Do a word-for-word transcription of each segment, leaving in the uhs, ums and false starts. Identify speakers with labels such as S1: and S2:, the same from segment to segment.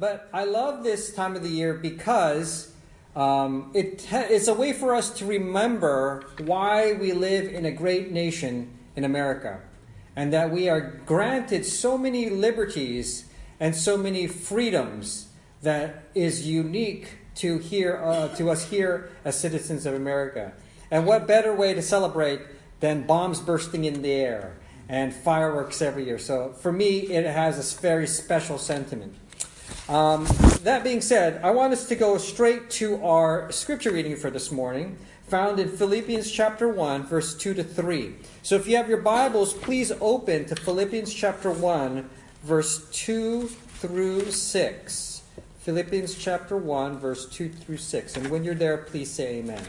S1: But I love this time of the year because um, it ha- it's a way for us to remember why we live in a great nation in America, and that we are granted so many liberties and so many freedoms that is unique to here uh, to us here as citizens of America. And what better way to celebrate than bombs bursting in the air and fireworks every year? So for me, it has a very special sentiment. Um, that being said, I want us to go straight to our scripture reading for this morning, found in Philippians chapter one, verse two to three. So if you have your Bibles, please open to Philippians chapter one, verse two through six. Philippians chapter one, verse two through six. And when you're there, please say amen.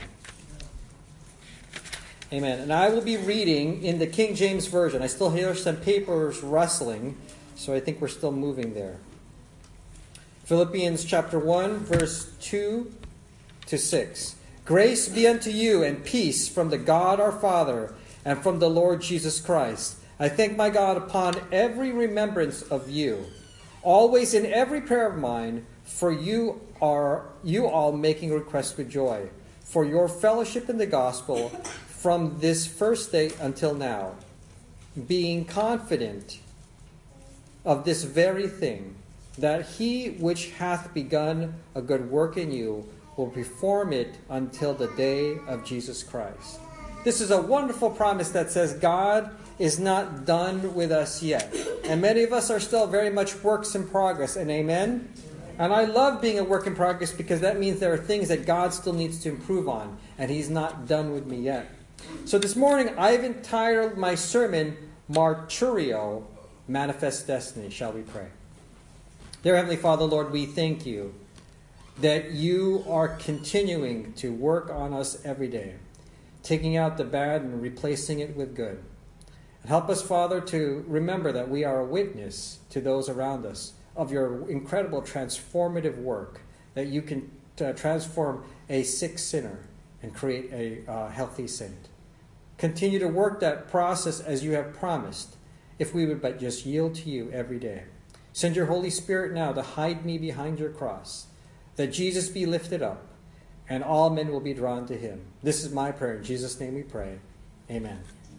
S1: Amen. And I will be reading in the King James Version. I still hear some papers rustling, so I think we're still moving there. Philippians chapter one, verse two to six. Grace be unto you and peace from the God our Father and from the Lord Jesus Christ. I thank my God upon every remembrance of you, always in every prayer of mine, for you are you all making requests with joy, for your fellowship in the gospel from this first day until now, being confident of this very thing, that he which hath begun a good work in you will perform it until the day of Jesus Christ. This is a wonderful promise that says God is not done with us yet. And many of us are still very much works in progress. And amen? And I love being a work in progress because that means there are things that God still needs to improve on. And he's not done with me yet. So this morning I've entitled my sermon, Martyrio, Manifest Destiny. Shall we pray? Dear Heavenly Father, Lord, we thank you that you are continuing to work on us every day, taking out the bad and replacing it with good. And help us, Father, to remember that we are a witness to those around us of your incredible transformative work, that you can uh, transform a sick sinner and create a uh, healthy saint. Continue to work that process as you have promised, if we would but just yield to you every day. Send your Holy Spirit now to hide me behind your cross, that Jesus be lifted up, and all men will be drawn to him. This is my prayer. In Jesus' name we pray. Amen.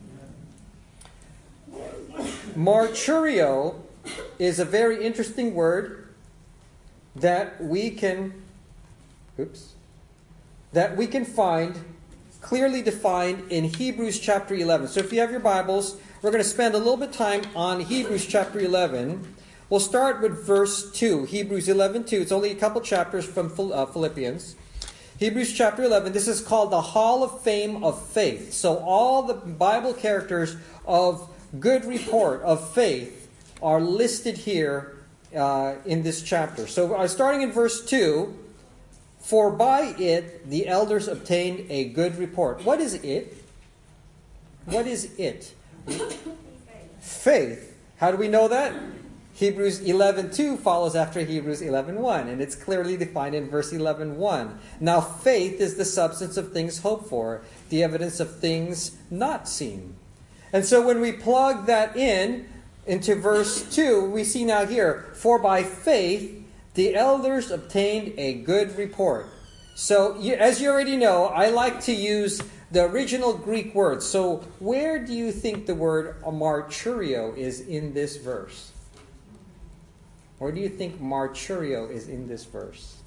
S1: Martyrio is a very interesting word that we can, oops, that we can find clearly defined in Hebrews chapter eleven. So if you have your Bibles, we're going to spend a little bit of time on Hebrews chapter eleven. We'll start with verse two, Hebrews eleven two. It's only a couple chapters from Philippians. Hebrews chapter eleven, this is called the Hall of Fame of Faith. So all the Bible characters of good report, of faith, are listed here uh, in this chapter. So uh, starting in verse two, for by it the elders obtained a good report. What is it? What is it? Faith. How do we know that? Hebrews eleven two follows after Hebrews eleven one, and it's clearly defined in verse eleven one. Now faith is the substance of things hoped for, the evidence of things not seen. And so when we plug that in into verse two, we see now here, for by faith the elders obtained a good report. So you, as you already know, I like to use the original Greek word. So where do you think the word martyrio is in this verse? Or do you think martyrio is in this verse?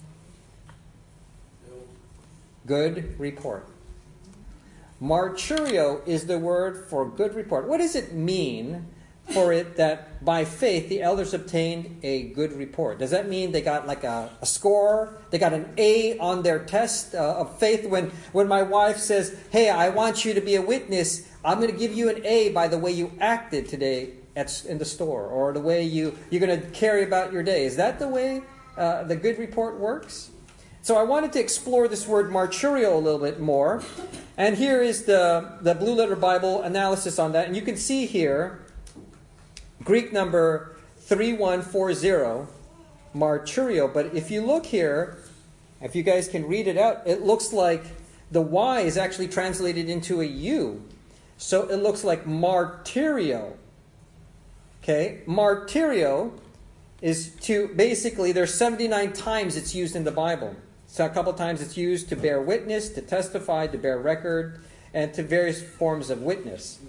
S1: Good report. Martyrio is the word for good report. What does it mean for it that by faith the elders obtained a good report? Does that mean they got like a, a score? They got an A on their test uh, of faith? When, when my wife says, hey, I want you to be a witness, I'm going to give you an A by the way you acted today at, in the store, or the way you, you're going to carry about your day. Is that the way uh, the good report works? So I wanted to explore this word martyrio a little bit more. And here is the, the Blue Letter Bible analysis on that. And you can see here, Greek number three one four zero, martyrio. But if you look here, if you guys can read it out, it looks like the Y is actually translated into a U. So it looks like martyrio. Okay, martyrio is to basically, there's seventy-nine times it's used in the Bible. So a couple times it's used to bear witness, to testify, to bear record, and to various forms of witness.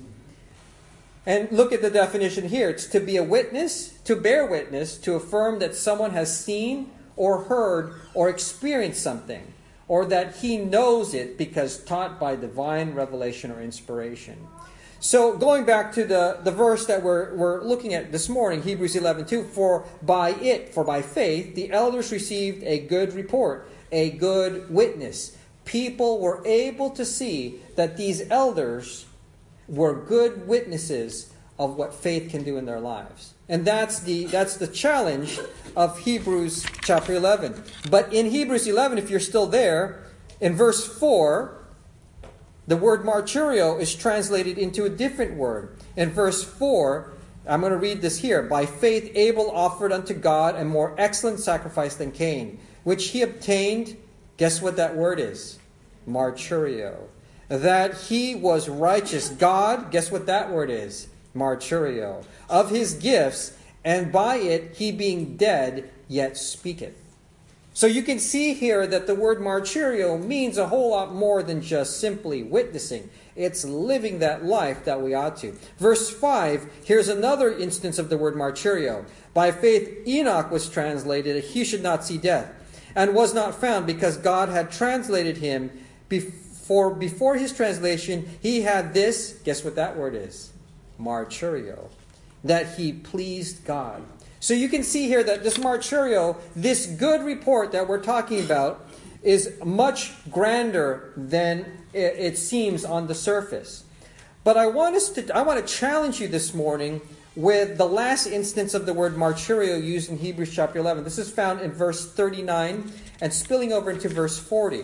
S1: And look at the definition here. It's to be a witness, to bear witness, to affirm that someone has seen or heard or experienced something, or that he knows it because taught by divine revelation or inspiration. So going back to the, the verse that we're, we're looking at this morning, Hebrews eleven two, for by it, for by faith, the elders received a good report, a good witness. People were able to see that these elders were good witnesses of what faith can do in their lives. And that's the that's the challenge of Hebrews chapter eleven. But in Hebrews eleven, if you're still there, in verse four, the word martyrio is translated into a different word. In verse four, I'm going to read this here. By faith Abel offered unto God a more excellent sacrifice than Cain, which he obtained, guess what that word is? Martyrio. That he was righteous. God, guess what that word is? Martyrio. Of his gifts, and by it he being dead, yet speaketh. So you can see here that the word martyrio means a whole lot more than just simply witnessing. It's living that life that we ought to. Verse five, here's another instance of the word martyrio. By faith Enoch was translated that he should not see death, and was not found, because God had translated him. For before his translation, he had this, guess what that word is? Martyrio. That he pleased God. So you can see here that this martyrio, this good report that we're talking about, is much grander than it seems on the surface. But I want us to I want to challenge you this morning with the last instance of the word martyrio used in Hebrews chapter eleven. This is found in verse thirty-nine and spilling over into verse forty.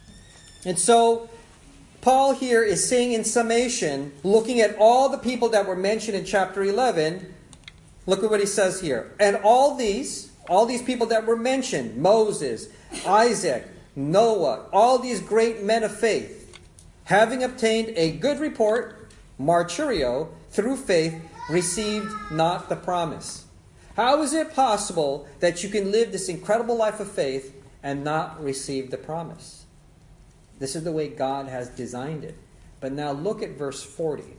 S1: And so Paul here is saying in summation, looking at all the people that were mentioned in chapter eleven, look at what he says here. And all these, all these people that were mentioned, Moses, Isaac, Noah, all these great men of faith, having obtained a good report, martyrio, through faith, received not the promise. How is it possible that you can live this incredible life of faith and not receive the promise? This is the way God has designed it. But now look at verse forty.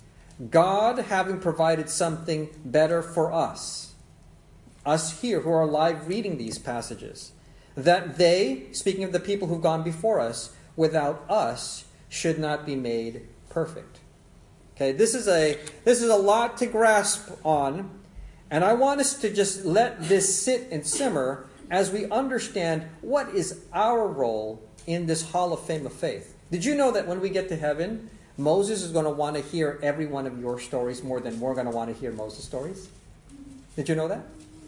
S1: God having provided something better for us, us here who are alive reading these passages, that they, speaking of the people who've gone before us, without us should not be made perfect. Okay, this is a this is a lot to grasp on, and I want us to just let this sit and simmer as we understand what is our role in this hall of fame of faith. Did you know that when we get to heaven, Moses is going to want to hear every one of your stories more than we're going to want to hear Moses' stories? Did you know that?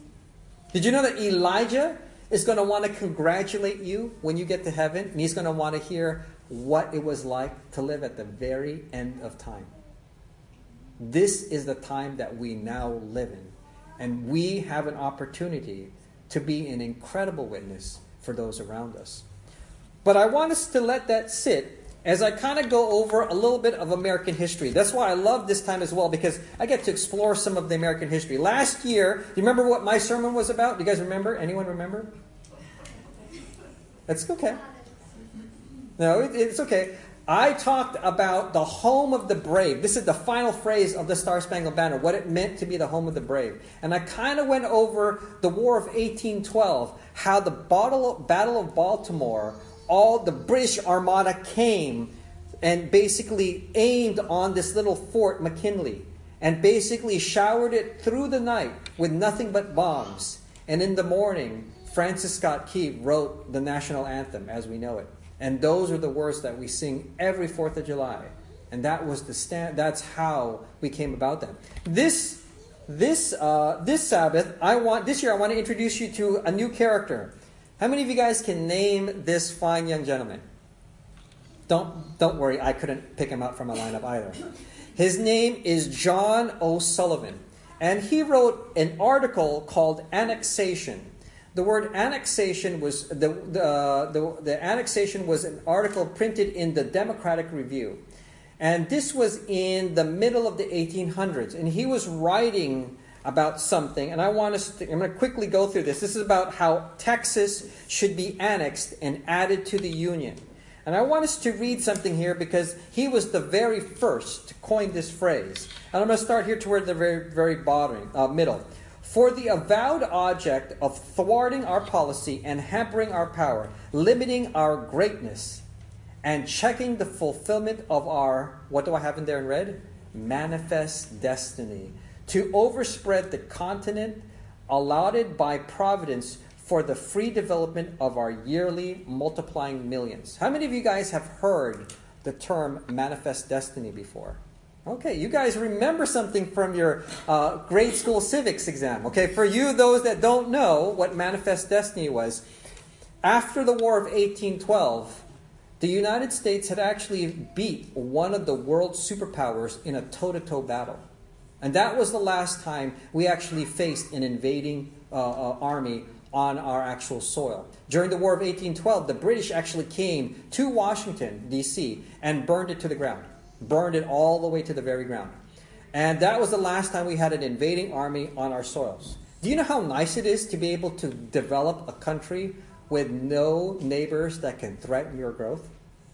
S1: Did you know that Elijah is going to want to congratulate you when you get to heaven? And he's going to want to hear what it was like to live at the very end of time. This is the time that we now live in. And we have an opportunity to be an incredible witness for those around us. But I want us to let that sit as I kind of go over a little bit of American history. That's why I love this time as well, because I get to explore some of the American history. Last year, do you remember what my sermon was about? Do you guys remember? Anyone remember? That's okay. No, it, it's okay. I talked about the home of the brave. This is the final phrase of the Star-Spangled Banner, what it meant to be the home of the brave. And I kind of went over the War of eighteen twelve, how the Battle of Baltimore, all the British Armada came and basically aimed on this little fort, McKinley, and basically showered it through the night with nothing but bombs. And in the morning, Francis Scott Key wrote the national anthem as we know it. And those are the words that we sing every fourth of July. And that was the stand. That's how we came about them. This, this, uh, this Sabbath, I want this year I want to introduce you to a new character. How many of you guys can name this fine young gentleman? Don't don't worry, I couldn't pick him out from a lineup either. His name is John O'Sullivan, and he wrote an article called Annexation. The word annexation was the the, the the annexation was an article printed in the Democratic Review, and this was in the middle of the eighteen hundreds, and he was writing about something, and I want us to, I'm going to quickly go through this. This is about how Texas should be annexed and added to the Union. And I want us to read something here because he was the very first to coin this phrase. And I'm going to start here toward the very, very bottom, uh, middle. For the avowed object of thwarting our policy and hampering our power, limiting our greatness, and checking the fulfillment of our, what do I have in there in red? Manifest destiny. To overspread the continent allotted by Providence for the free development of our yearly multiplying millions. How many of you guys have heard the term manifest destiny before? Okay, you guys remember something from your uh, grade school civics exam. Okay, for you, those that don't know what manifest destiny was, after the War of eighteen twelve, the United States had actually beat one of the world superpowers in a toe-to-toe battle. And that was the last time we actually faced an invading uh, uh, army on our actual soil. During the War of eighteen twelve, the British actually came to Washington, D C, and burned it to the ground. Burned it all the way to the very ground. And that was the last time we had an invading army on our soils. Do you know how nice it is to be able to develop a country with no neighbors that can threaten your growth?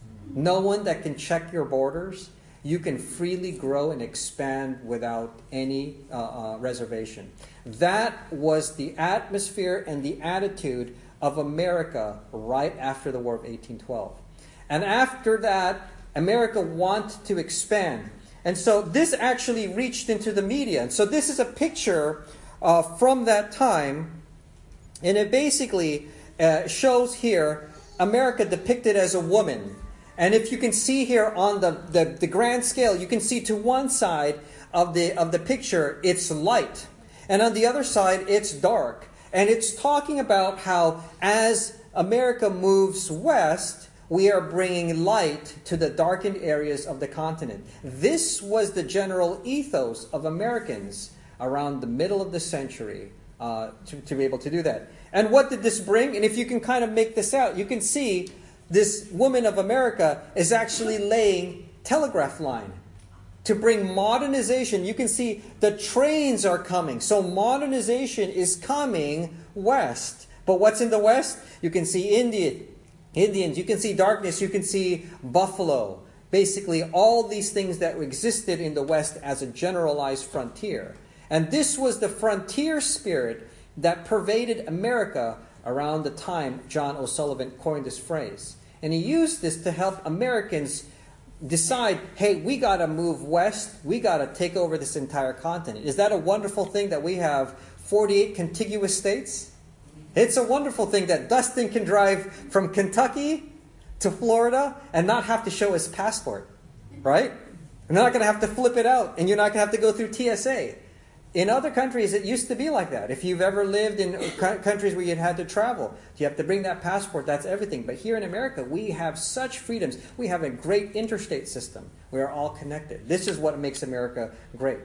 S1: No one that can check your borders? You can freely grow and expand without any uh, uh, reservation. That was the atmosphere and the attitude of America right after the War of eighteen twelve. And after that, America wanted to expand. And so this actually reached into the media. And so this is a picture uh, from that time. And it basically uh, shows here America depicted as a woman. And if you can see here on the, the, the grand scale, you can see to one side of the, of the picture, it's light. And on the other side, it's dark. And it's talking about how as America moves west, we are bringing light to the darkened areas of the continent. This was the general ethos of Americans around the middle of the century uh, to, to be able to do that. And what did this bring? And if you can kind of make this out, you can see this woman of America is actually laying telegraph line to bring modernization. You can see the trains are coming. So modernization is coming west. But what's in the west? You can see India. Indians, you can see darkness, you can see buffalo. Basically, all these things that existed in the West as a generalized frontier. And this was the frontier spirit that pervaded America around the time John O'Sullivan coined this phrase. And he used this to help Americans decide, hey, we got to move west, we got to take over this entire continent. Is that a wonderful thing that we have forty-eight contiguous states? It's a wonderful thing that Dustin can drive from Kentucky to Florida and not have to show his passport, right? You're not going to have to flip it out, and you're not going to have to go through T S A. In other countries, it used to be like that. If you've ever lived in countries where you had to travel, you have to bring that passport, that's everything. But here in America, we have such freedoms. We have a great interstate system. We are all connected. This is what makes America great.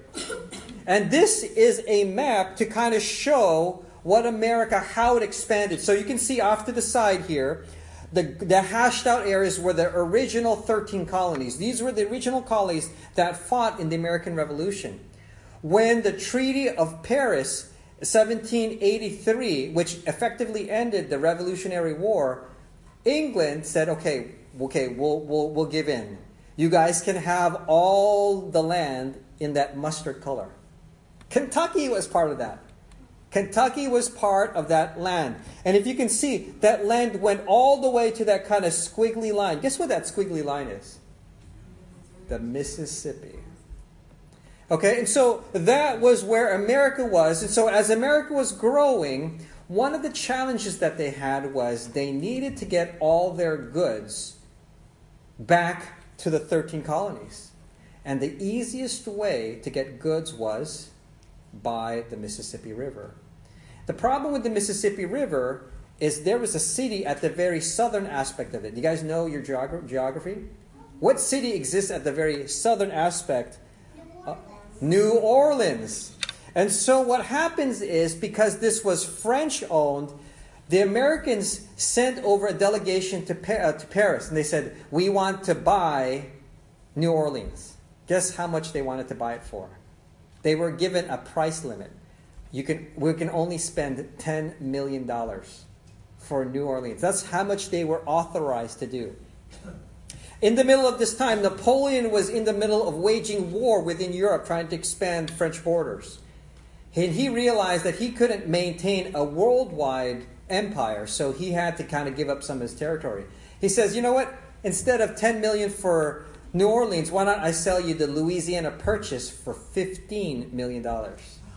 S1: And this is a map to kind of show what America, how it expanded. So you can see off to the side here, the, the hashed out areas were the original thirteen colonies. These were the original colonies that fought in the American Revolution. When the Treaty of Paris, seventeen eighty-three, which effectively ended the Revolutionary War, England said, okay, okay, we'll, we'll, we'll give in. You guys can have all the land in that mustard color. Kentucky was part of that. Kentucky was part of that land. And if you can see, that land went all the way to that kind of squiggly line. Guess what that squiggly line is? The Mississippi. Okay, and so that was where America was. And so as America was growing, one of the challenges that they had was they needed to get all their goods back to the thirteen colonies. And the easiest way to get goods was by the Mississippi River. The problem with the Mississippi River is there was a city at the very southern aspect of it. Do you guys know your geog- geography? What city exists at the very southern aspect? Uh, New Orleans. And so what happens is, because this was French-owned, the Americans sent over a delegation to, pa- uh, to Paris, and they said, we want to buy New Orleans. Guess how much they wanted to buy it for? They were given a price limit. you can we can only spend ten million dollars for New Orleans. That's how much they were authorized to do. In the middle of this time, Napoleon was in the middle of waging war within Europe, trying to expand French borders. And he realized that he couldn't maintain a worldwide empire, so he had to kind of give up some of his territory. He says, you know what? Instead of ten million dollars for New Orleans, why not I sell you the Louisiana Purchase for fifteen million dollars?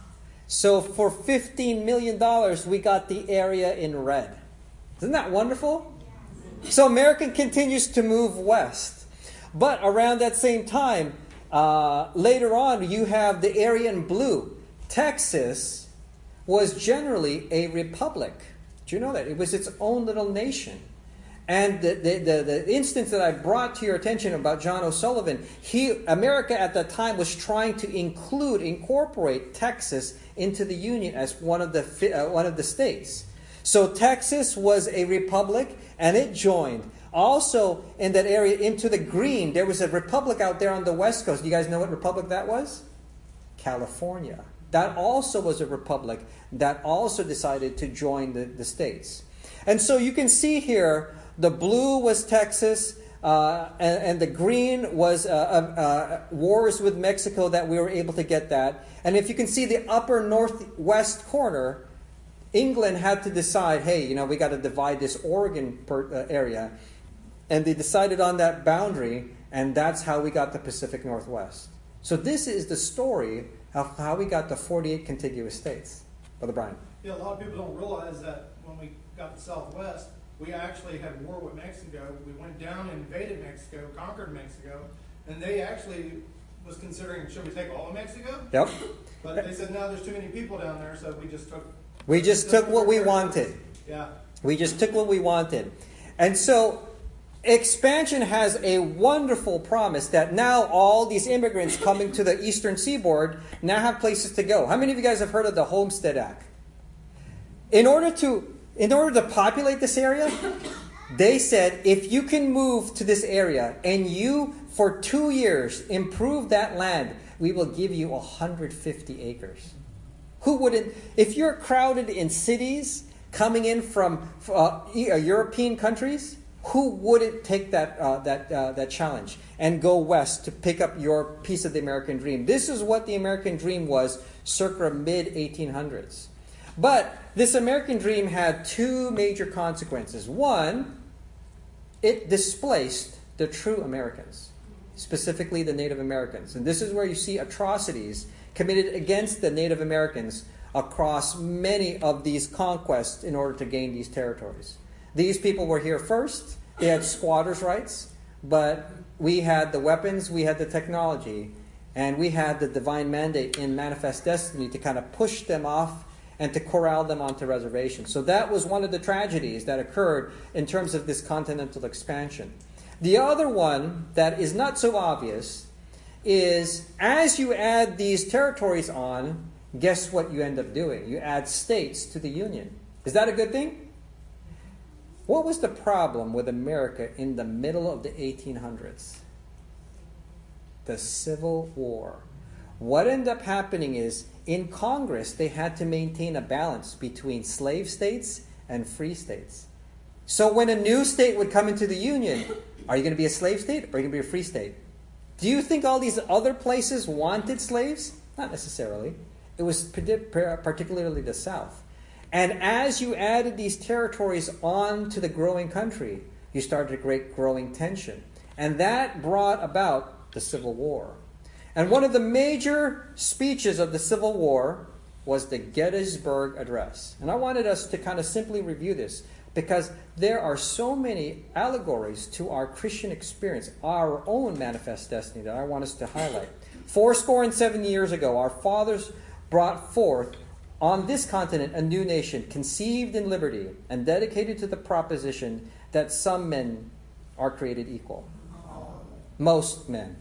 S1: So for fifteen million dollars, we got the area in red. Isn't that wonderful? So America continues to move west. But around that same time, uh, later on, you have the area in blue. Texas was generally a republic. Do you know that? It was its own little nation. And the, the, the, the instance that I brought to your attention about John O'Sullivan, he, America at that time was trying to include, incorporate Texas into the Union as one of the, uh, one of the states. So Texas was a republic, and it joined. Also, in that area, into the green, there was a republic out there on the west coast. Do you guys know what republic that was? California. That also was a republic that also decided to join the, the states. And so you can see here, the blue was Texas, uh, and, and the green was uh, uh, uh, wars with Mexico that we were able to get that. And if you can see the upper northwest corner, England had to decide, hey, you know, we got to divide this Oregon per, uh, area. And they decided on that boundary, and that's how we got the Pacific Northwest. So this is the story of how we got the forty-eight contiguous states. Brother Brian.
S2: Yeah, a lot of people don't realize that when we got the Southwest, we actually had war with Mexico. We went down and invaded Mexico, conquered Mexico, and they actually was considering, should we take all of Mexico?
S1: Yep.
S2: But they said, no, there's too many people down there, so we just took...
S1: We just took what we wanted.
S2: Yeah.
S1: We just took what we wanted. And so expansion has a wonderful promise that now all these immigrants coming to the eastern seaboard now have places to go. How many of you guys have heard of the Homestead Act? In order to in order to populate this area, they said if you can move to this area and you for two years improve that land, we will give you one hundred fifty acres. Who wouldn't? If you're crowded in cities coming in from uh, European countries, who wouldn't take that uh, that uh, that challenge and go west to pick up your piece of the American dream? This is what the American dream was circa mid eighteen hundreds. But this American dream had two major consequences. One, it displaced the true Americans, specifically the Native Americans. And this is where you see atrocities committed against the Native Americans across many of these conquests in order to gain these territories. These people were here first. They had squatters' rights, but we had the weapons, we had the technology, and we had the divine mandate in Manifest Destiny to kind of push them off and to corral them onto reservations. So that was one of the tragedies that occurred in terms of this continental expansion. The other one that is not so obvious is as you add these territories on, guess what you end up doing? You add states to the Union. Is that a good thing? What was the problem with America in the middle of the eighteen hundreds? The Civil War. What ended up happening is, in Congress, they had to maintain a balance between slave states and free states. So when a new state would come into the Union, are you going to be a slave state or are you going to be a free state? Do you think all these other places wanted slaves? Not necessarily. It was particularly the South. And as you added these territories on to the growing country, you started a great growing tension. And that brought about the Civil War. And one of the major speeches of the Civil War was the Gettysburg Address. And I wanted us to kind of simply review this because there are so many allegories to our Christian experience, our own manifest destiny, that I want us to highlight. Fourscore and seven years ago, our fathers brought forth on this continent a new nation, conceived in liberty and dedicated to the proposition that some men are created equal. Most men.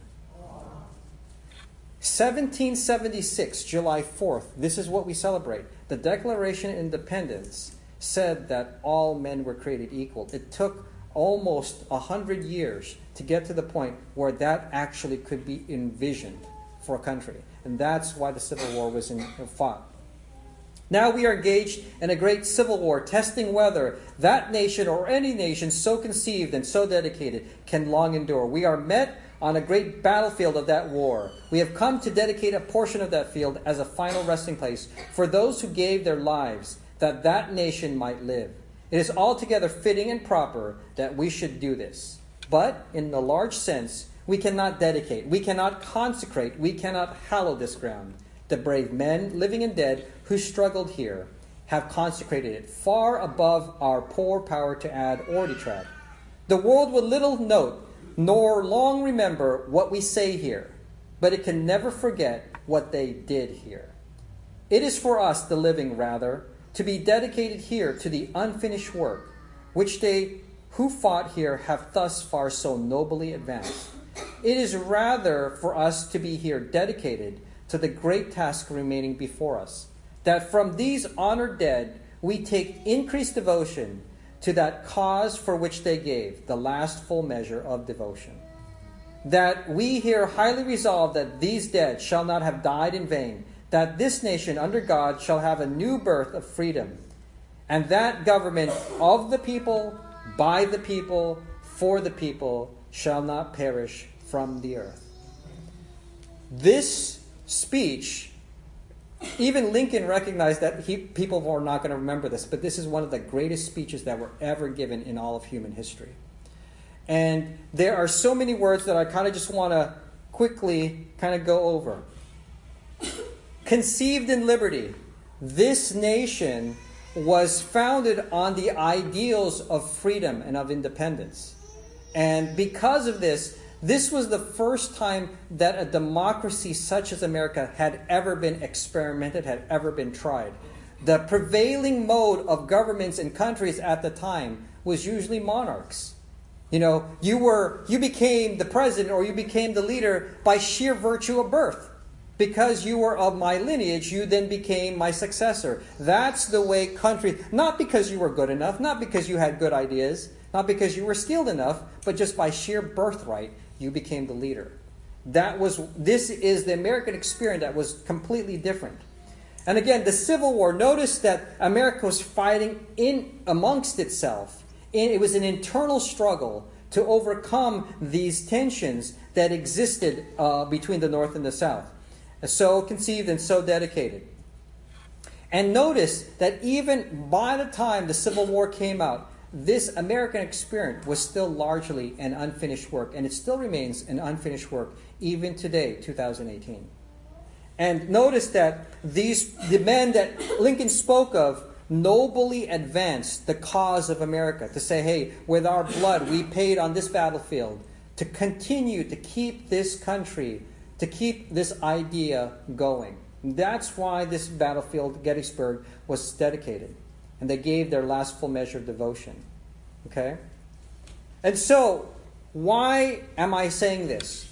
S1: seventeen seventy-six, July fourth, this is what we celebrate. The Declaration of Independence said that all men were created equal. It took almost one hundred years to get to the point where that actually could be envisioned for a country. And that's why the Civil War was in, fought. Now we are engaged in a great civil war, testing whether that nation or any nation so conceived and so dedicated can long endure. We are met on a great battlefield of that war. We have come to dedicate a portion of that field as a final resting place for those who gave their lives that that nation might live. It is altogether fitting and proper that we should do this. But in the large sense, we cannot dedicate, we cannot consecrate, we cannot hallow this ground. The brave men, living and dead, who struggled here, have consecrated it far above our poor power to add or detract. The world will little note nor long remember what we say here, but it can never forget what they did here. It is for us, the living, rather, to be dedicated here to the unfinished work, which they who fought here have thus far so nobly advanced. It is rather for us to be here dedicated to the great task remaining before us, that from these honored dead we take increased devotion to that cause for which they gave the last full measure of devotion. That we here highly resolve that these dead shall not have died in vain, that this nation under God shall have a new birth of freedom, and that government of the people, by the people, for the people, shall not perish from the earth. This speech, even Lincoln recognized that he, people were not going to remember this, but this is one of the greatest speeches that were ever given in all of human history. And there are so many words that I kind of just want to quickly kind of go over. Conceived in liberty, this nation was founded on the ideals of freedom and of independence. And because of this, this was the first time that a democracy such as America had ever been experimented, had ever been tried. The prevailing mode of governments and countries at the time was usually monarchs. You know, you were you became the president or you became the leader by sheer virtue of birth. Because you were of my lineage, you then became my successor. That's the way countries, not because you were good enough, not because you had good ideas, not because you were skilled enough, but just by sheer birthright, you became the leader. That was, this is the American experience that was completely different. And again, the Civil War, notice that America was fighting in amongst itself. It was an internal struggle to overcome these tensions that existed uh, between the North and the South. So conceived and so dedicated. And notice that even by the time the Civil War came out, this American experience was still largely an unfinished work, and it still remains an unfinished work even today, two thousand eighteen. And notice that these the men that Lincoln spoke of nobly advanced the cause of America, to say, hey, with our blood we paid on this battlefield to continue to keep this country, to keep this idea going. That's why this battlefield, Gettysburg, was dedicated. And they gave their last full measure of devotion. Okay? And so, why am I saying this?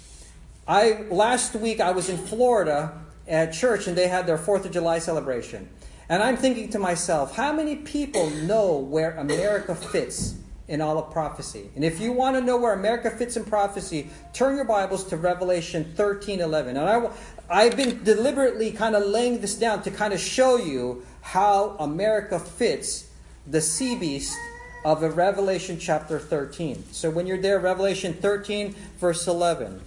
S1: I last week I was in Florida at church and they had their fourth of July celebration. And I'm thinking to myself, how many people know where America fits in all of prophecy? And if you want to know where America fits in prophecy, turn your Bibles to Revelation thirteen eleven. And I, I've been deliberately kind of laying this down to kind of show you how America fits the sea beast of the Revelation chapter thirteen. So when you're there, Revelation thirteen, verse eleven.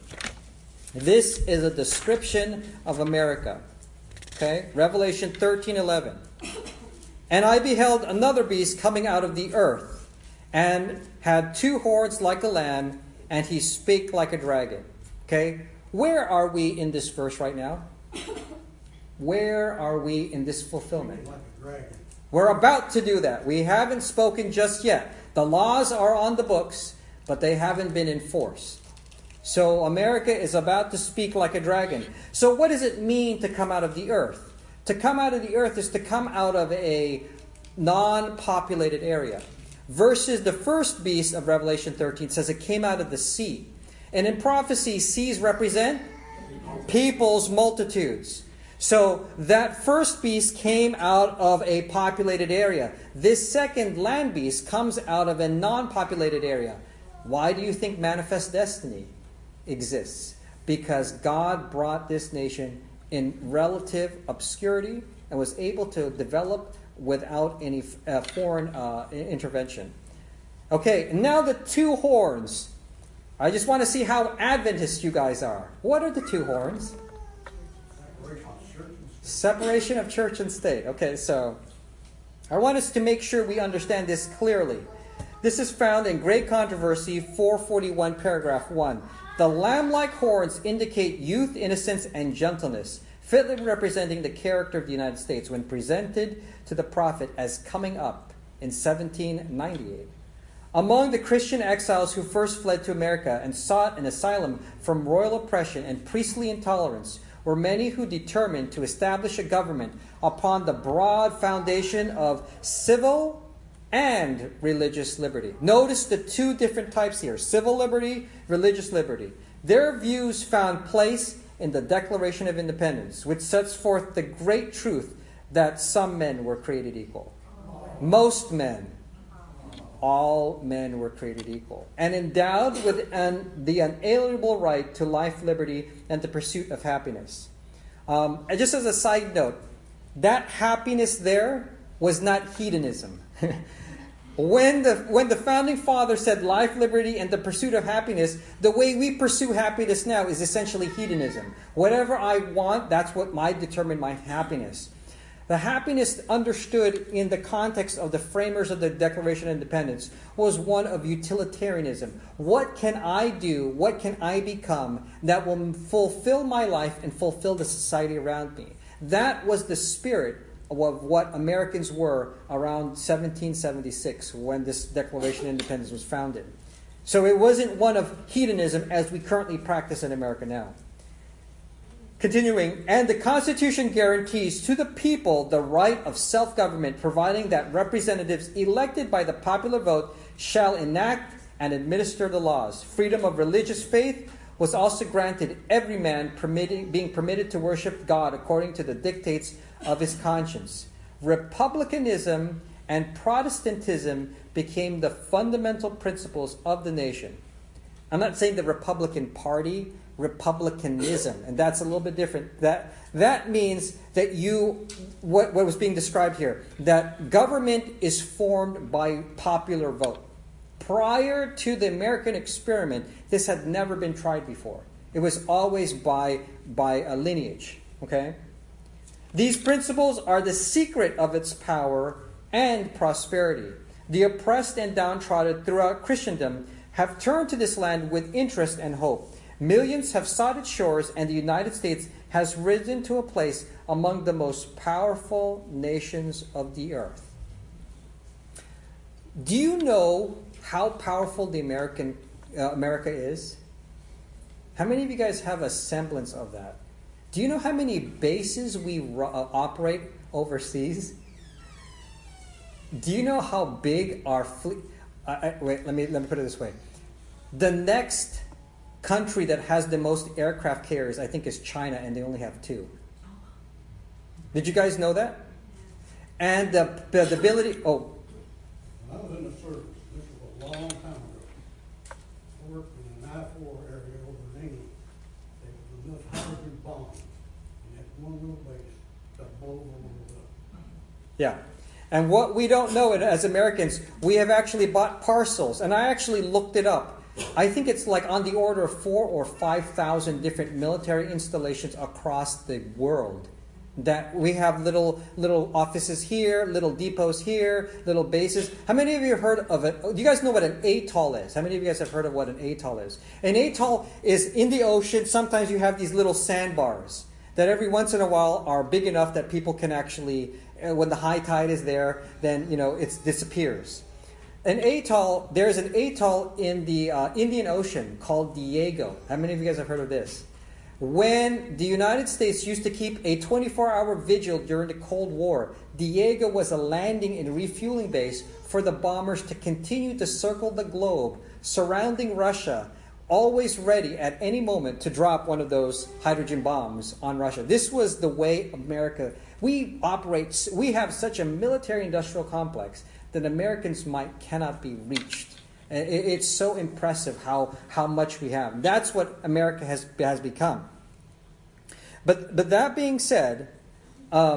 S1: This is a description of America. Okay? Revelation thirteen eleven. And I beheld another beast coming out of the earth, and had two horns like a lamb, and he spake like a dragon. Okay? Where are we in this verse right now? Where are we in this fulfillment?
S2: Like a dragon.
S1: We're about to do that. We haven't spoken just yet. The laws are on the books, but they haven't been enforced. So America is about to speak like a dragon. So what does it mean to come out of the earth? To come out of the earth is to come out of a non-populated area. Versus the first beast of Revelation thirteen says it came out of the sea. And in prophecy, seas represent peoples, multitudes. So that first beast came out of a populated area. This second land beast comes out of a non-populated area. Why do you think Manifest Destiny exists? Because God brought this nation in relative obscurity and was able to develop without any uh, foreign uh, intervention. Okay, now the two horns. I just want to see how Adventist you guys are. What are the two horns? Separation of church and state. Okay, so I want us to make sure we understand this clearly. This is found in Great Controversy four forty-one, paragraph one. The lamb-like horns indicate youth, innocence, and gentleness, fitly representing the character of the United States when presented to the prophet as coming up in seventeen ninety-eight. Among the Christian exiles who first fled to America and sought an asylum from royal oppression and priestly intolerance were many who determined to establish a government upon the broad foundation of civil and religious liberty. Notice the two different types here: civil liberty, religious liberty. Their views found place in the Declaration of Independence, which sets forth the great truth that some men were created equal. Most men. All men were created equal and endowed with an, the unalienable right to life, liberty, and the pursuit of happiness. Um, and just as a side note, that happiness there was not hedonism. When the when the founding fathers said life, liberty, and the pursuit of happiness, the way we pursue happiness now is essentially hedonism. Whatever I want, that's what might determine my happiness. The happiness understood in the context of the framers of the Declaration of Independence was one of utilitarianism. What can I do, what can I become that will fulfill my life and fulfill the society around me? That was the spirit of what Americans were around seventeen seventy-six when this Declaration of Independence was founded. So it wasn't one of hedonism as we currently practice in America now. Continuing, and the Constitution guarantees to the people the right of self-government, providing that representatives elected by the popular vote shall enact and administer the laws. Freedom of religious faith was also granted every man permitting, being permitted to worship God according to the dictates of his conscience. Republicanism and Protestantism became the fundamental principles of the nation. I'm not saying the Republican Party, republicanism, and that's a little bit different. That that means that you, what, what was being described here, that government is formed by popular vote. Prior to the American experiment, this had never been tried before. It was always by, by a lineage. Okay? These principles are the secret of its power and prosperity. The oppressed and downtrodden throughout Christendom have turned to this land with interest and hope. Millions have sought its shores, and the United States has risen to a place among the most powerful nations of the earth. Do you know how powerful the American uh, America is? How many of you guys have a semblance of that? Do you know how many bases we ro- uh, operate overseas? Do you know how big our fleet? Uh, uh, wait, let me let me put it this way. The next country that has the most aircraft carriers, I think, is China, and they only have two. Did you guys know that? And the, the, the ability... Oh.
S3: When I was in the service, this was a long time ago, I worked in an I four area over in England. There was enough hydrogen bombs in that one little base to blow the world up.
S1: Yeah. And what we don't know as Americans, we have actually bought parcels. And I actually looked it up. I think it's like on the order of four or five thousand different military installations across the world. That we have little little offices here, little depots here, little bases. How many of you have heard of it? Do you guys know what an atoll is? How many of you guys have heard of what an atoll is? An atoll is in the ocean. Sometimes you have these little sandbars that every once in a while are big enough that people can actually, when the high tide is there, then you know it disappears. An atoll, there's an atoll in the uh, Indian Ocean called Diego. How many of you guys have heard of this? When the United States used to keep a twenty-four hour vigil during the Cold War, Diego was a landing and refueling base for the bombers to continue to circle the globe, surrounding Russia, always ready at any moment to drop one of those hydrogen bombs on Russia. This was the way America, we operate, we have such a military-industrial complex that Americans might cannot be reached. It's so impressive how, how much we have. That's what America has has become. But but that being said, um,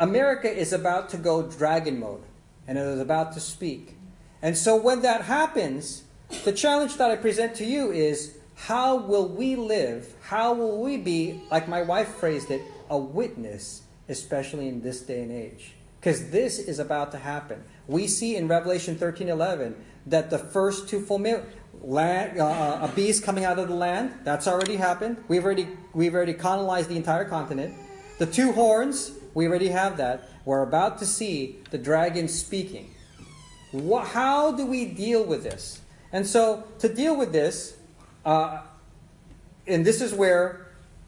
S1: America is about to go dragon mode, and it is about to speak. And so when that happens, the challenge that I present to you is, how will we live? How will we be, like my wife phrased it, a witness, especially in this day and age? Because this is about to happen. We see in Revelation thirteen eleven that the first two full mil- land, uh, a beast coming out of the land, that's already happened. We've already we've already colonized the entire continent. The two horns, we already have that. We're about to see the dragon speaking. What, how do we deal with this? And so to deal with this, uh, and this is where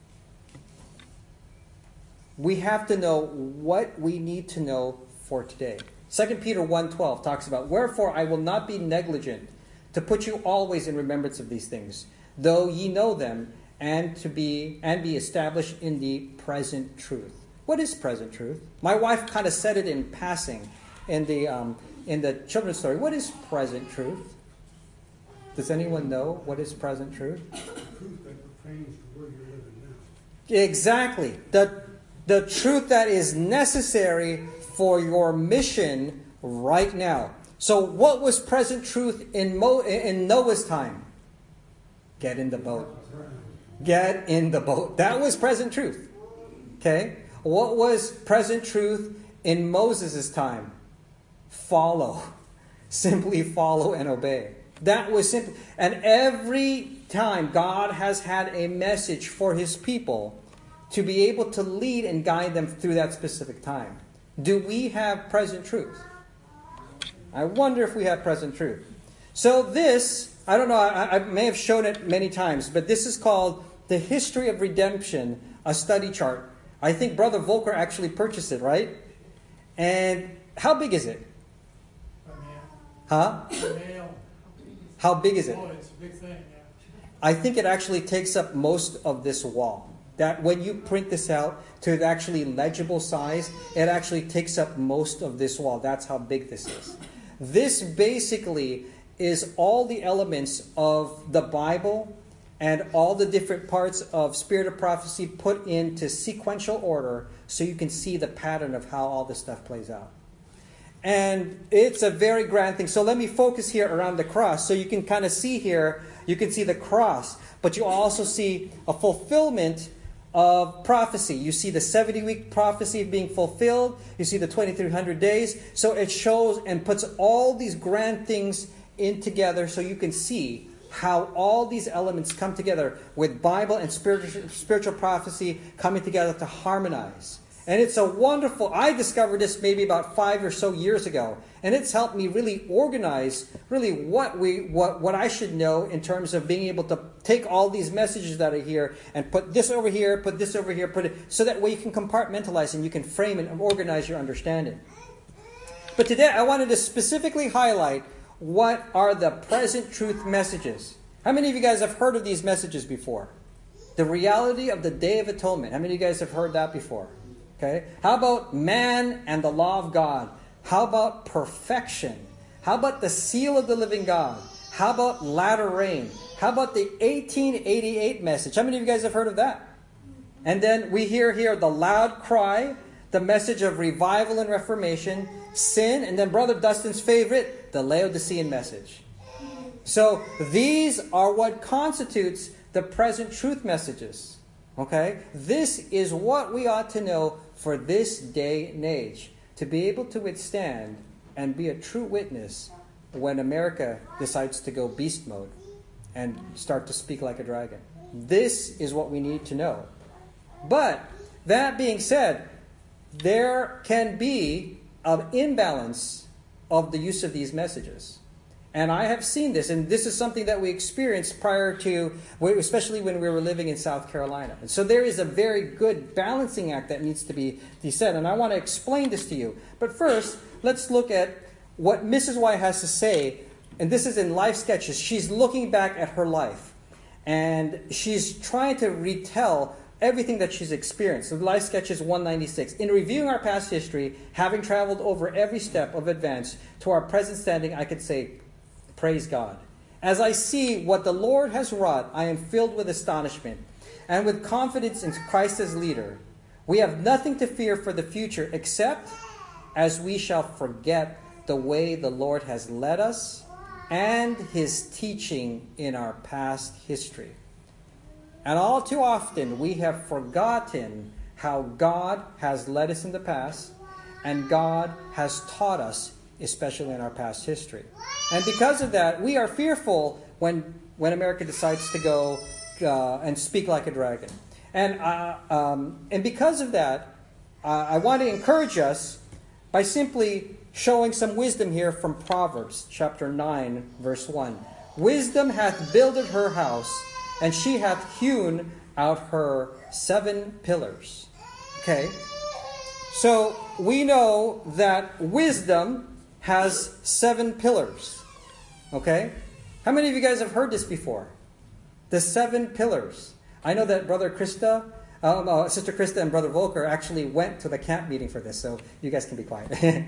S1: we have to know what we need to know for today. Second Peter one twelve talks about, "Wherefore I will not be negligent to put you always in remembrance of these things, though ye know them, and to be and be established in the present truth." What is present truth? My wife kind of said it in passing in the um, in the children's story. What is present truth? Does anyone know what is present truth?
S3: Truth that pertains to where you're living now.
S1: Exactly. The, the truth that is necessary for your mission right now. So what was present truth in, Mo, in Noah's time? Get in the boat. Get in the boat. That was present truth. Okay? What was present truth in Moses' time? Follow. Simply follow and obey. That was simple. And every time God has had a message for his people to be able to lead and guide them through that specific time. Do we have present truth? I wonder if we have present truth. So this, I don't know, I, I may have shown it many times, but this is called The History of Redemption, a study chart. I think Brother Volker actually purchased it, right? And how big is it? Huh? How big is it?
S2: Oh, it's a big thing, yeah.
S1: I think it actually takes up most of this wall. That when you print this out to the actually legible size, it actually takes up most of this wall. That's how big this is. This basically is all the elements of the Bible and all the different parts of Spirit of Prophecy put into sequential order so you can see the pattern of how all this stuff plays out. And it's a very grand thing. So let me focus here around the cross. So you can kind of see here, you can see the cross, but you also see a fulfillment of prophecy. You see the seventy-week prophecy being fulfilled. You see the twenty-three hundred days. So it shows and puts all these grand things in together so you can see how all these elements come together with Bible and spiritual, spiritual prophecy coming together to harmonize. And it's a wonderful, I discovered this maybe about five or so years ago. And it's helped me really organize really what we what, what I should know in terms of being able to take all these messages that are here and put this over here, put this over here, put it, so that way you can compartmentalize and you can frame and organize your understanding. But today I wanted to specifically highlight what are the present truth messages. How many of you guys have heard of these messages before? The reality of the Day of Atonement. How many of you guys have heard that before? Okay. How about man and the law of God? How about perfection? How about the seal of the living God? How about latter rain? How about the eighteen eighty-eight message? How many of you guys have heard of that? And then we hear here the loud cry, the message of revival and reformation, sin, and then Brother Dustin's favorite, the Laodicean message. So these are what constitutes the present truth messages. Okay? This is what we ought to know for this day and age, to be able to withstand and be a true witness when America decides to go beast mode and start to speak like a dragon. This is what we need to know. But that being said, there can be an imbalance of the use of these messages. And I have seen this, and this is something that we experienced prior to, especially when we were living in South Carolina. And so there is a very good balancing act that needs to be said, and I want to explain this to you. But first, let's look at what Missus Y has to say, and this is in Life Sketches. She's looking back at her life, and she's trying to retell everything that she's experienced. So Life Sketches one ninety-six. In reviewing our past history, having traveled over every step of advance to our present standing, I could say, praise God. As I see what the Lord has wrought, I am filled with astonishment and with confidence in Christ as leader. We have nothing to fear for the future except as we shall forget the way the Lord has led us and his teaching in our past history. And all too often we have forgotten how God has led us in the past and God has taught us, especially in our past history. And because of that, we are fearful when, when America decides to go uh, and speak like a dragon. And, uh, um, and because of that, uh, I want to encourage us by simply showing some wisdom here from Proverbs chapter nine, verse one. Wisdom hath builded her house, and she hath hewn out her seven pillars. Okay? So we know that wisdom has seven pillars. Okay? How many of you guys have heard this before? The seven pillars. I know that Brother Krista, um, uh, Sister Krista and Brother Volker actually went to the camp meeting for this, so you guys can be quiet.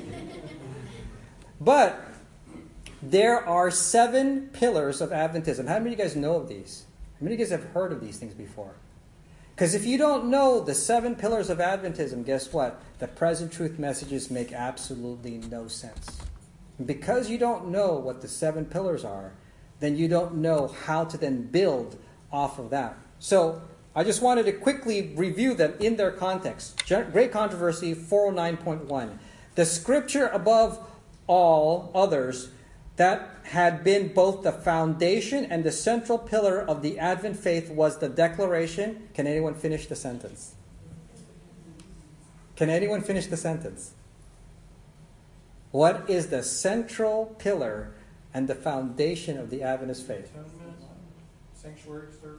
S1: But there are seven pillars of Adventism. How many of you guys know of these? How many of you guys have heard of these things before? Because if you don't know the seven pillars of Adventism, guess what? The present truth messages make absolutely no sense. Because you don't know what the seven pillars are, then you don't know how to then build off of that. So I just wanted to quickly review them in their context. Great Controversy four oh nine point one. The scripture above all others that had been both the foundation and the central pillar of the Advent faith was the declaration. Can anyone finish the sentence? Can anyone finish the sentence? What is the central pillar and the foundation of the Adventist faith?
S2: Sanctuary service.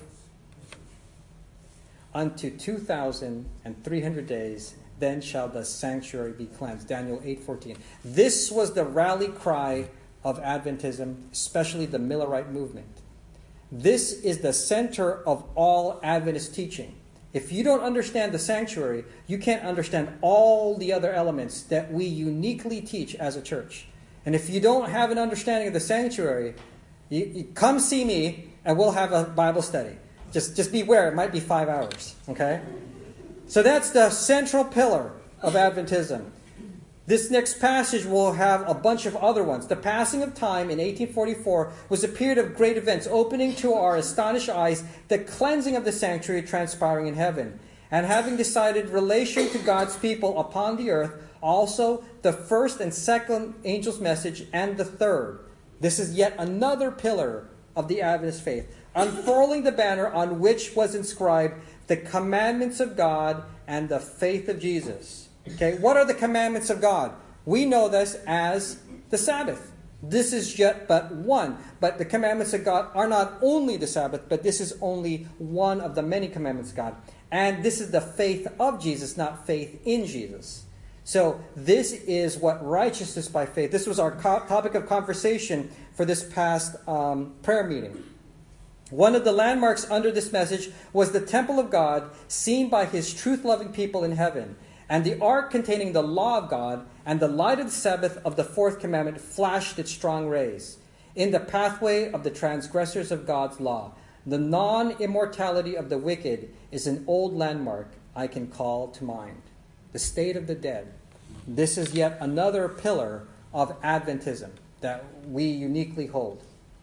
S1: Unto two thousand three hundred days, then shall the sanctuary be cleansed. Daniel eight fourteen. This was the rally cry of Adventism, especially the Millerite movement. This is the center of all Adventist teaching. If you don't understand the sanctuary, you can't understand all the other elements that we uniquely teach as a church. And if you don't have an understanding of the sanctuary, you, you come see me and we'll have a Bible study. Just, just beware, it might be five hours. Okay? So that's the central pillar of Adventism. This next passage will have a bunch of other ones. The passing of time in eighteen forty-four was a period of great events, opening to our astonished eyes the cleansing of the sanctuary transpiring in heaven. And having decided relation to God's people upon the earth, also the first and second angel's message and the third. This is yet another pillar of the Adventist faith. Unfurling the banner on which was inscribed the commandments of God and the faith of Jesus. Okay, what are the commandments of God? We know this as the Sabbath. This is yet but one. But the commandments of God are not only the Sabbath, but this is only one of the many commandments of God. And this is the faith of Jesus, not faith in Jesus. So this is what righteousness by faith. This was our co- topic of conversation for this past um, prayer meeting. One of the landmarks under this message was the temple of God seen by his truth-loving people in heaven. And the ark containing the law of God and the light of the Sabbath of the fourth commandment flashed its strong rays in the pathway of the transgressors of God's law. The non-immortality of the wicked is an old landmark I can call to mind. The state of the dead. This is yet another pillar of Adventism that we uniquely hold.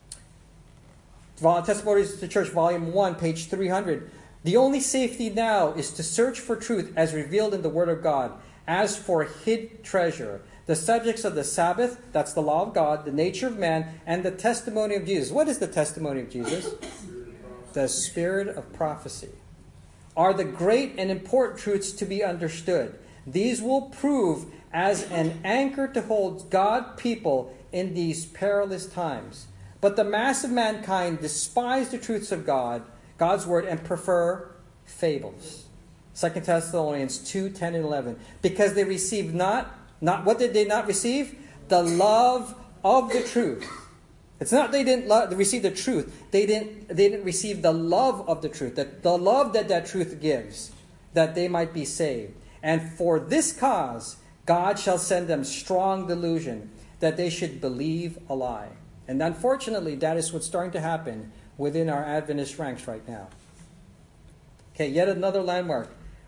S1: Testimonies to the Church, Volume one, page three hundred. The only safety now is to search for truth as revealed in the Word of God. As for hid treasure, the subjects of the Sabbath, that's the law of God, the nature of man, and the testimony of Jesus. What is the testimony of Jesus? The spirit of prophecy. Are the great and important truths to be understood. These will prove as an anchor to hold God people in these perilous times. But the mass of mankind despise the truths of God, God's word, and prefer fables. Second Thessalonians two, ten, and eleven. Because they received not, not what did they not receive? The love of the truth. It's not they didn't love, they receive the truth. They didn't, they didn't receive the love of the truth. That the love that that truth gives, that they might be saved. And for this cause, God shall send them strong delusion, that they should believe a lie. And unfortunately, that is what's starting to happen within our Adventist ranks right now. Okay, yet another landmark.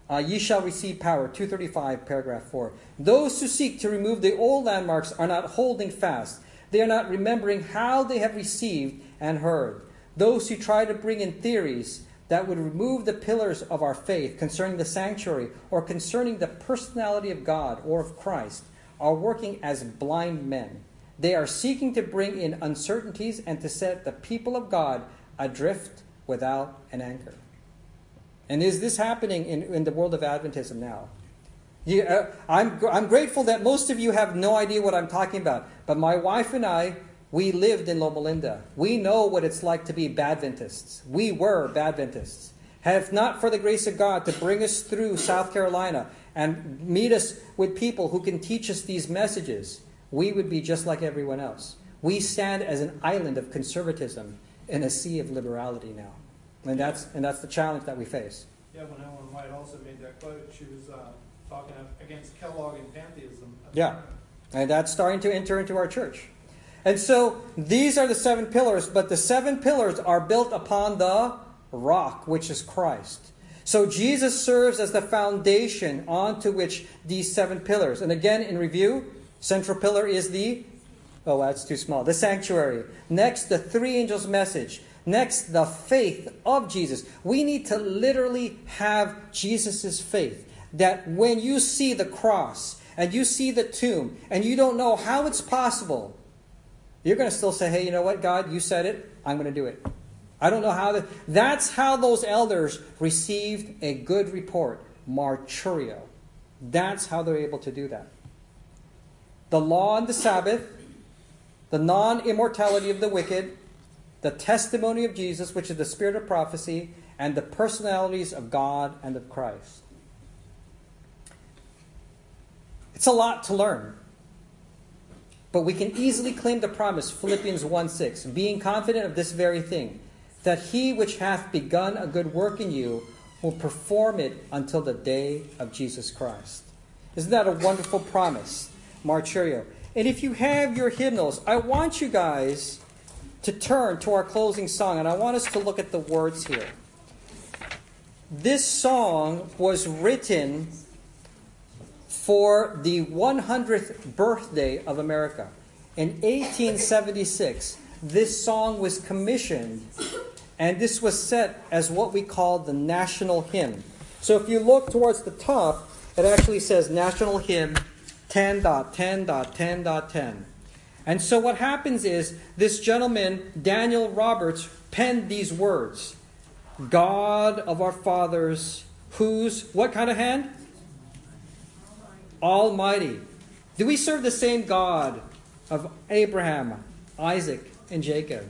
S1: uh, ye shall receive power. two thirty-five, paragraph four. Those who seek to remove the old landmarks are not holding fast. They are not remembering how they have received and heard. Those who try to bring in theories that would remove the pillars of our faith concerning the sanctuary or concerning the personality of God or of Christ are working as blind men. They are seeking to bring in uncertainties and to set the people of God adrift without an anchor. And is this happening in, in the world of Adventism now? You, uh, I'm, I'm grateful that most of you have no idea what I'm talking about. But my wife and I, we lived in Loma Linda. We know what it's like to be Badventists. We were Badventists. If not for the grace of God to bring us through South Carolina and meet us with people who can teach us these messages, we would be just like everyone else. We stand as an island of conservatism in a sea of liberality now. And that's, and that's the challenge that we face.
S2: Yeah, when Ellen White also made that quote, she was uh, talking against Kellogg and pantheism.
S1: Yeah, and that's starting to enter into our church. And so these are the seven pillars, but the seven pillars are built upon the rock, which is Christ. So Jesus serves as the foundation onto which these seven pillars. And again, in review, central pillar is the, oh, that's too small, the sanctuary. Next, the three angels' message. Next, the faith of Jesus. We need to literally have Jesus' faith. That when you see the cross and you see the tomb and you don't know how it's possible, you're going to still say, hey, you know what, God, you said it. I'm going to do it. I don't know how. That, that's how those elders received a good report. Marturio. That's how they're able to do that. The law and the Sabbath, the non-immortality of the wicked, the testimony of Jesus, which is the spirit of prophecy, and the personalities of God and of Christ. It's a lot to learn. But we can easily claim the promise, Philippians one six, being confident of this very thing, that he which hath begun a good work in you will perform it until the day of Jesus Christ. Isn't that a wonderful promise? Marturio. And if you have your hymnals, I want you guys to turn to our closing song, and I want us to look at the words here. This song was written for the one hundredth birthday of America. In eighteen seventy-six, this song was commissioned, and this was set as what we call the national hymn. So if you look towards the top, it actually says National Hymn ten point ten point ten point ten. And so what happens is, this gentleman, Daniel Roberts, penned these words. God of our fathers, whose, what kind of hand? Almighty. Do we serve the same God of Abraham, Isaac, and Jacob?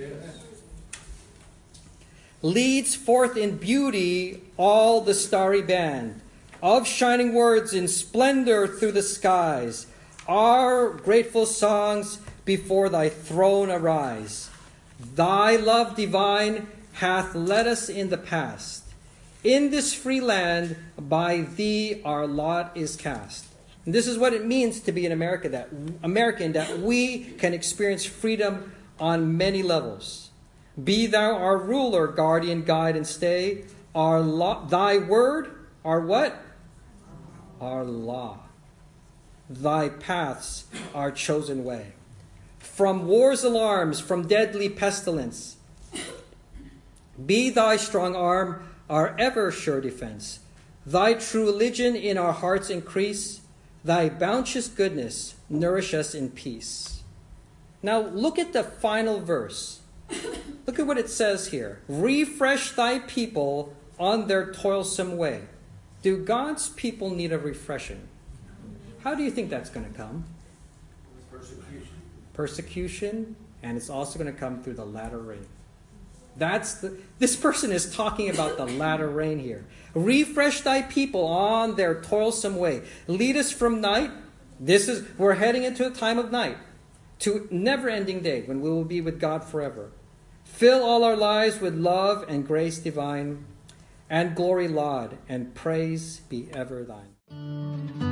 S1: Leads forth in beauty all the starry band of shining words in splendor through the skies. Our grateful songs before thy throne arise. Thy love divine hath led us in the past. In this free land by thee our lot is cast. And this is what it means to be an America, that American, that we can experience freedom on many levels. Be thou our ruler, guardian, guide, and stay. Our law, thy word, our what? Our law. Thy paths, our chosen way. From war's alarms, from deadly pestilence, be thy strong arm our ever sure defense. Thy true religion in our hearts increase. Thy bounteous goodness nourish us in peace. Now look at the final verse. Look at what it says here. Refresh thy people on their toilsome way. Do God's people need a refreshing? How do you think that's going to come?
S3: Persecution.
S1: Persecution, and it's also going to come through the latter rain. That's the, this person is talking about the latter rain here. Refresh thy people on their toilsome way. Lead us from night. This is, we're heading into a time of night, to never-ending day when we will be with God forever. Fill all our lives with love and grace divine, and glory laud, and praise be ever thine.